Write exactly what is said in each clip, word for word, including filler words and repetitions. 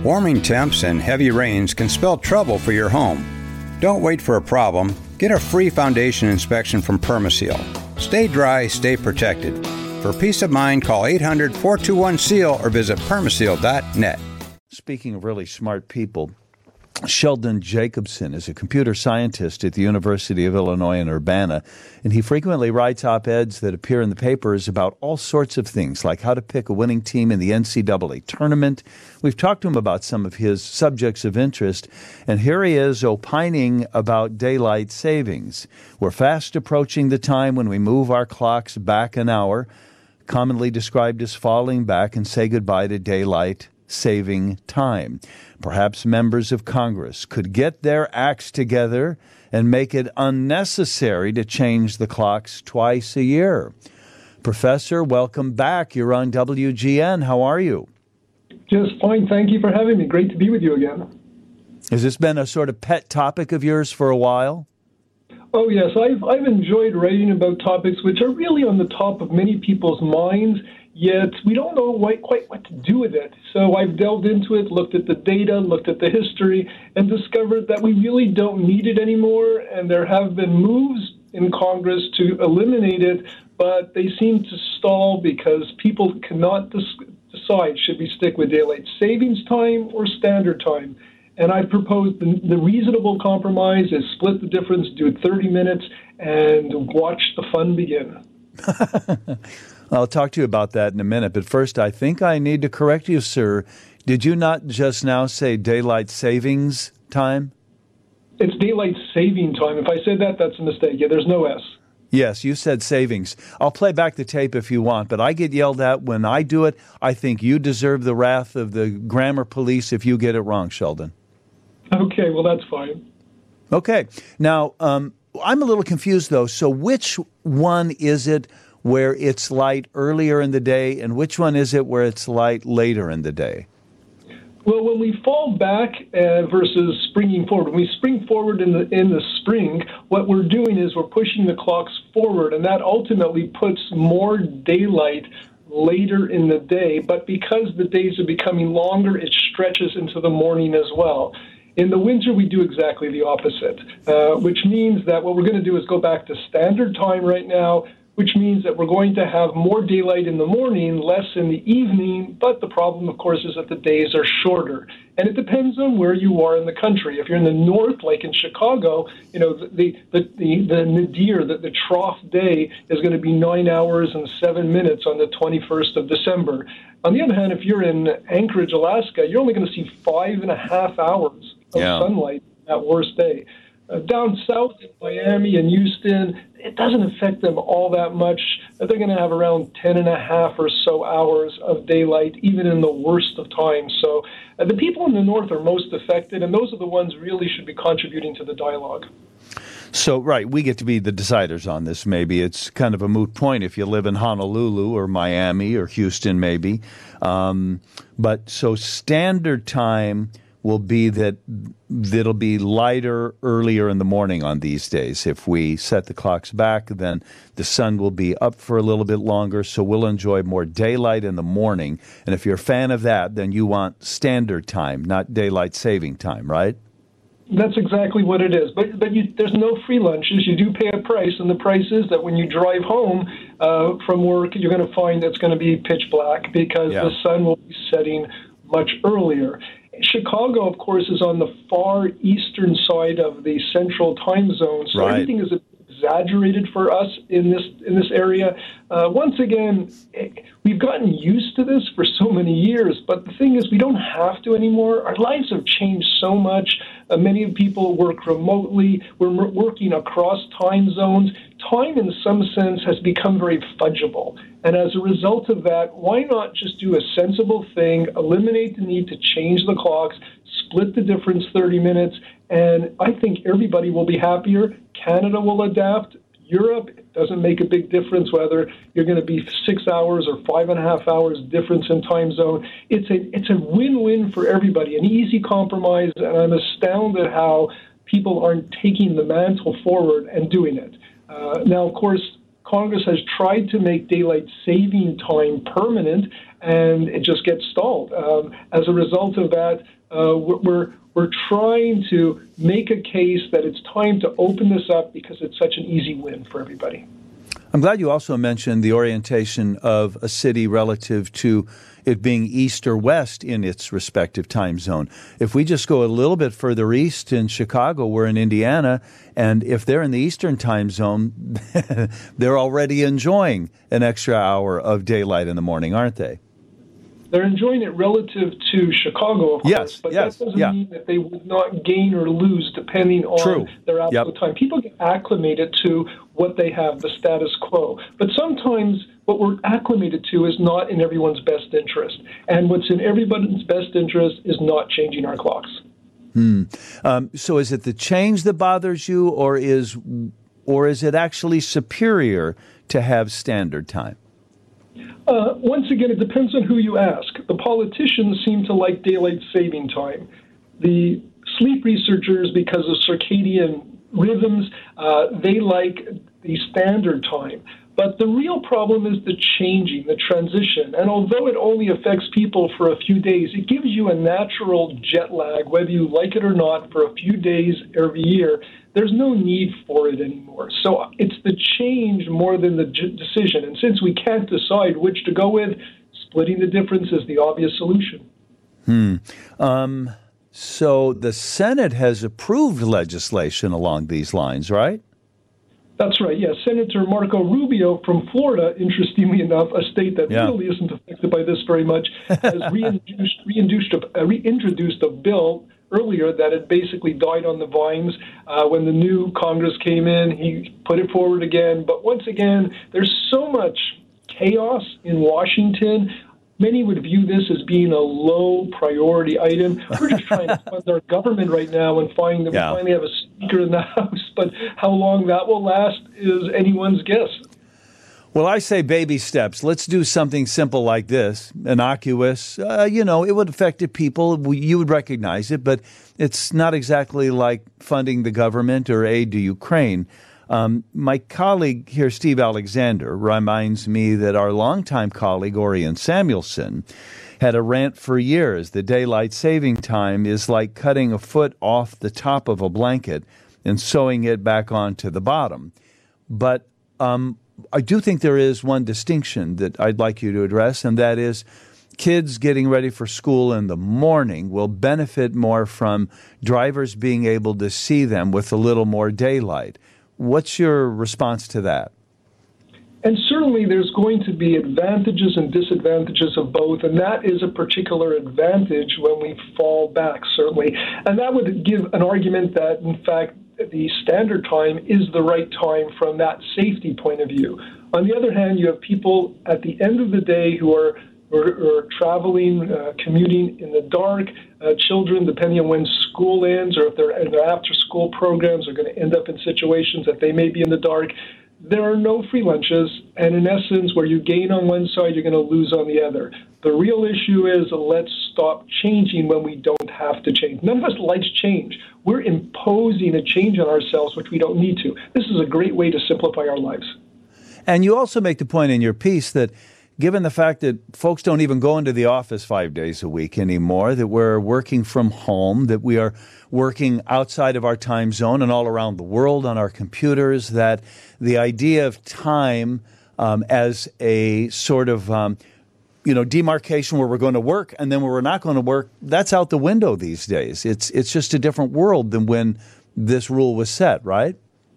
Warming temps and heavy rains can spell trouble for your home. Don't wait for a problem. Get a free foundation inspection from Permaseal. Stay dry, stay protected. For peace of mind, call eight hundred, four two one, S E A L or visit permaseal dot net. Speaking of really smart people, Sheldon Jacobson is a computer scientist at the University of Illinois in Urbana, and he frequently writes op-eds that appear in the papers about all sorts of things, like how to pick a winning team in the N C double A tournament. We've talked to him about some of his subjects of interest, and here he is opining about daylight savings. We're fast approaching the time when we move our clocks back an hour, commonly described as falling back and say goodbye to daylight saving time. Perhaps members of Congress could get their acts together and make it unnecessary to change the clocks twice a year. Professor, welcome back. You're on W G N. How are you? Just fine. Thank you for having me. Great to be with you again. Has this been a sort of pet topic of yours for a while? Oh, yes. I've, I've enjoyed writing about topics which are really on the top of many people's minds, yet we don't know what, quite what to do with it. So I've delved into it, looked at the data, looked at the history, and discovered that we really don't need it anymore, and there have been moves in Congress to eliminate it, but they seem to stall because people cannot dis- decide should we stick with daylight savings time or standard time. And I proposed the, the reasonable compromise is split the difference, do it thirty minutes, and watch the fun begin. I'll talk to you about that in a minute, but first I think I need to correct you, sir. Did you not just now say daylight savings time? It's daylight saving time. If I said that, that's a mistake. Yeah, there's no S. Yes, you said savings. I'll play back the tape if you want, but I get yelled at when I do it. I think you deserve the wrath of the grammar police if you get it wrong, Sheldon. Okay, well, that's fine. Okay. Now, um, I'm a little confused, though. So which one is it where it's light earlier in the day, and which one is it where it's light later in the day? Well, when we fall back uh, versus springing forward, when we spring forward in the in the spring, what we're doing is we're pushing the clocks forward, and that ultimately puts more daylight later in the day. But because the days are becoming longer, it stretches into the morning as well. In the winter, we do exactly the opposite, uh, which means that what we're going to do is go back to standard time right now, which means that we're going to have more daylight in the morning, less in the evening, but the problem, of course, is that the days are shorter. And it depends on where you are in the country. If you're in the north, like in Chicago, you know, the the the, the nadir, the, the trough day is going to be nine hours and seven minutes on the twenty-first of December. On the other hand, if you're in Anchorage, Alaska, you're only going to see five and a half hours of yeah. sunlight that worst day. Uh, down south in Miami and Houston, it doesn't affect them all that much. They're going to have around ten and a half or so hours of daylight, even in the worst of times. So uh, the people in the north are most affected, and those are the ones really should be contributing to the dialogue. So, right, we get to be the deciders on this, maybe. It's kind of a moot point if you live in Honolulu or Miami or Houston, maybe. Um, but so standard time will be that it'll be lighter earlier in the morning on these days. If we set the clocks back, then the sun will be up for a little bit longer, so we'll enjoy more daylight in the morning. And if you're a fan of that, then you want standard time, not daylight saving time, right? That's exactly what it is. But but you, there's no free lunches. You do pay a price, and the price is that when you drive home uh, from work, you're going to find it's going to be pitch black because yeah. the sun will be setting much earlier. Chicago, of course, is on the far eastern side of the central time zone, so right. everything is exaggerated for us in this in this area. Uh, once again, we've gotten used to this for so many years, but the thing is we don't have to anymore. Our lives have changed so much. Uh, many people work remotely. We're m- working across time zones. Time, in some sense, has become very fudgeable. And as a result of that, why not just do a sensible thing, eliminate the need to change the clocks, split the difference thirty minutes, and I think everybody will be happier. Canada will adapt. Europe, it doesn't make a big difference whether you're going to be six hours or five and a half hours difference in time zone. It's a it's a win-win for everybody, an easy compromise, and I'm astounded how people aren't taking the mantle forward and doing it. Uh, now, of course, Congress has tried to make daylight saving time permanent, and it just gets stalled. Um, as a result of that, uh, we're we're trying to make a case that it's time to open this up because it's such an easy win for everybody. I'm glad you also mentioned the orientation of a city relative to it being east or west in its respective time zone. If we just go a little bit further east in Chicago, we're in Indiana, and if they're in the eastern time zone, they're already enjoying an extra hour of daylight in the morning, aren't they? They're enjoying it relative to Chicago, of yes, course, but yes, that doesn't yeah. mean that they would not gain or lose depending on True. their absolute Yep. time. People get acclimated to what they have, the status quo. But sometimes what we're acclimated to is not in everyone's best interest. And what's in everybody's best interest is not changing our clocks. Hmm. Um, so is it the change that bothers you, or is or is it actually superior to have standard time? Uh, once again, it depends on who you ask. The politicians seem to like daylight saving time. The sleep researchers, because of circadian rhythms, uh, they like the standard time. But the real problem is the changing, the transition. And although it only affects people for a few days, it gives you a natural jet lag, whether you like it or not, for a few days every year. There's no need for it anymore. So it's the change more than the j- decision. And since we can't decide which to go with, splitting the difference is the obvious solution. Hmm. Um, so the Senate has approved legislation along these lines, right? That's right, yes. Senator Marco Rubio from Florida, interestingly enough, a state that yeah. really isn't affected by this very much, has reintroduced, reintroduced, a, uh, reintroduced a bill earlier that had basically died on the vines. Uh, when the new Congress came in, he put it forward again. But once again, there's so much chaos in Washington. Many would view this as being a low priority item. We're just trying to fund our government right now and find that yeah. we finally have a speaker in the House. But how long that will last is anyone's guess. Well, I say baby steps. Let's do something simple like this, innocuous. Uh, you know, it would affect the people. You would recognize it, but it's not exactly like funding the government or aid to Ukraine. Um, my colleague here, Steve Alexander, reminds me that our longtime colleague, Orion Samuelson, had a rant for years. The daylight saving time is like cutting a foot off the top of a blanket and sewing it back onto the bottom. But um, I do think there is one distinction that I'd like you to address, and that is kids getting ready for school in the morning will benefit more from drivers being able to see them with a little more daylight. What's your response to that? And certainly there's going to be advantages and disadvantages of both, and that is a particular advantage when we fall back, certainly. And that would give an argument that, in fact, the standard time is the right time from that safety point of view. On the other hand, you have people at the end of the day who are or, or traveling, uh, commuting in the dark. Uh, children, depending on when school ends or if they're in their after-school programs, are going to end up in situations that they may be in the dark. There are no free lunches, and in essence, where you gain on one side, you're going to lose on the other. The real issue is let's stop changing when we don't have to change. None of us likes change. We're imposing a change on ourselves, which we don't need to. This is a great way to simplify our lives. And you also make the point in your piece that given the fact that folks don't even go into the office five days a week anymore, that we're working from home, that we are working outside of our time zone and all around the world on our computers, that the idea of time um, as a sort of, um, you know, demarcation where we're going to work and then where we're not going to work, that's out the window these days. It's it's just a different world than when this rule was set, right?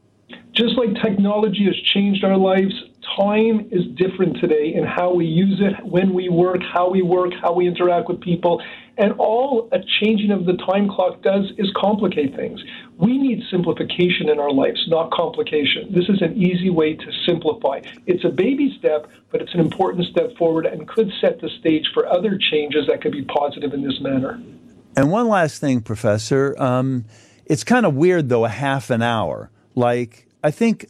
Just like technology has changed our lives, time is different today in how we use it, when we work, how we work, how we interact with people. And all a changing of the time clock does is complicate things. We need simplification in our lives, not complication. This is an easy way to simplify. It's a baby step, but it's an important step forward and could set the stage for other changes that could be positive in this manner. And one last thing, Professor. Um, it's kind of weird, though, a half an hour. Like, I think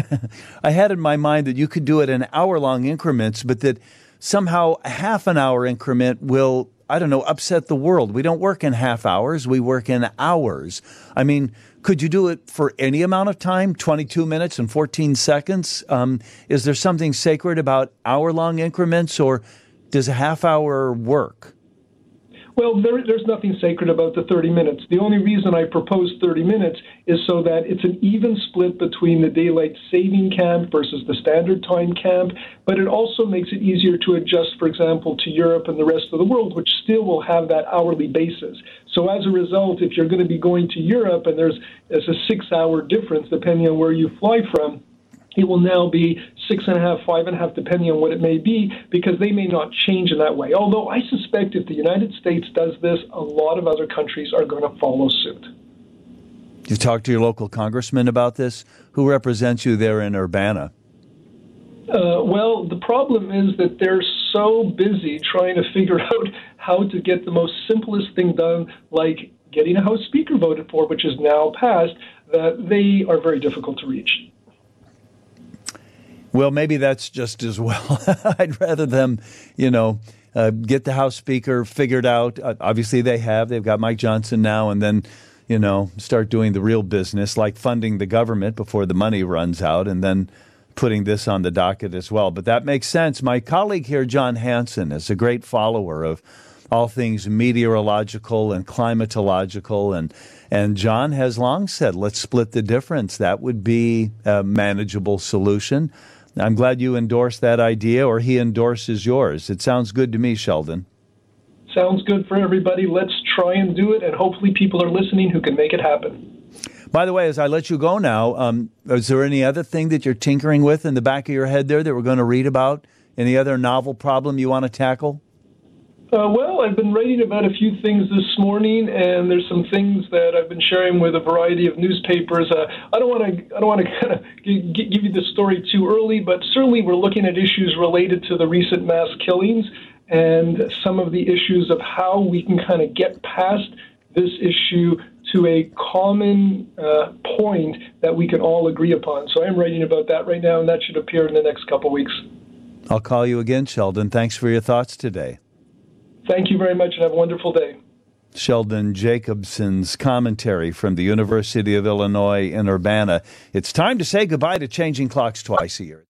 I had in my mind that you could do it in hour-long increments, but that somehow a half an hour increment will, I don't know, upset the world. We don't work in half hours. We work in hours. I mean, could you do it for any amount of time, twenty-two minutes and fourteen seconds? Um, is there something sacred about hour-long increments, or does a half hour work? Well, there, there's nothing sacred about the thirty minutes. The only reason I propose thirty minutes is so that it's an even split between the daylight saving camp versus the standard time camp, but it also makes it easier to adjust, for example, to Europe and the rest of the world, which still will have that hourly basis. So as a result, if you're going to be going to Europe and there's, there's a six-hour difference depending on where you fly from, it will now be six and a half, five and a half, depending on what it may be, because they may not change in that way. Although I suspect if the United States does this, a lot of other countries are going to follow suit. You've talked to your local congressman about this? Who represents you there in Urbana? Uh, well, the problem is that they're so busy trying to figure out how to get the most simplest thing done, like getting a House Speaker voted for, which is now passed, that they are very difficult to reach. Well, maybe that's just as well. I'd rather them, you know, uh, get the House Speaker figured out. Uh, obviously, they have. They've got Mike Johnson now, and then, you know, start doing the real business, like funding the government before the money runs out, and then putting this on the docket as well. But that makes sense. My colleague here, John Hanson, is a great follower of all things meteorological and climatological, and and John has long said, let's split the difference. That would be a manageable solution. I'm glad you endorsed that idea, or he endorses yours. It sounds good to me, Sheldon. Sounds good for everybody. Let's try and do it, and hopefully people are listening who can make it happen. By the way, as I let you go now, um, is there any other thing that you're tinkering with in the back of your head there that we're going to read about? Any other novel problem you want to tackle? Uh, well, I've been writing about a few things this morning, and there's some things that I've been sharing with a variety of newspapers. Uh, I don't want to, I don't want to kind of g- give you the story too early, but certainly we're looking at issues related to the recent mass killings and some of the issues of how we can kind of get past this issue to a common uh, point that we can all agree upon. So I'm writing about that right now, and that should appear in the next couple of weeks. I'll call you again, Sheldon. Thanks for your thoughts today. Thank you very much, and have a wonderful day. Sheldon Jacobson's commentary from the University of Illinois in Urbana. It's time to say goodbye to changing clocks twice a year.